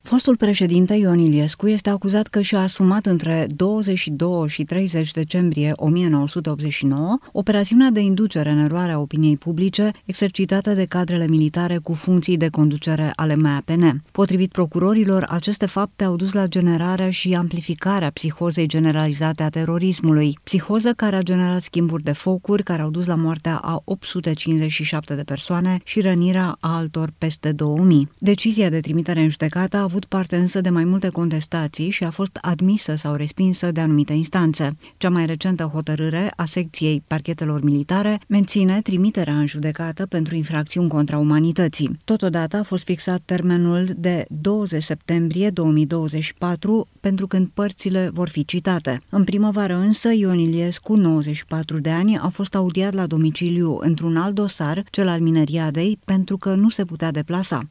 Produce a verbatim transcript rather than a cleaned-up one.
Fostul președinte Ion Iliescu este acuzat că și-a asumat între douăzeci și doi și treizeci decembrie o mie nouă sute optzeci și nouă operațiunea de inducere în eroare a opiniei publice exercitată de cadrele militare cu funcții de conducere ale M A P N. Potrivit procurorilor, aceste fapte au dus la generarea și amplificarea psihozei generalizate a terorismului, psihoză care a generat schimburi de focuri care au dus la moartea a opt sute cincizeci și șapte de persoane și rănirea a altor peste două mii. Decizia de trimitere în judecată a avut parte însă de mai multe contestații și a fost admisă sau respinsă de anumite instanțe. Cea mai recentă hotărâre a secției parchetelor militare menține trimiterea în judecată pentru infracțiuni contra umanității. Totodată a fost fixat termenul de douăzeci septembrie două mii douăzeci și patru pentru când părțile vor fi citate. În primăvară însă, Ion Iliescu, nouăzeci și patru de ani, a fost audiat la domiciliu într-un alt dosar, cel al Mineriadei, pentru că nu se putea deplasa.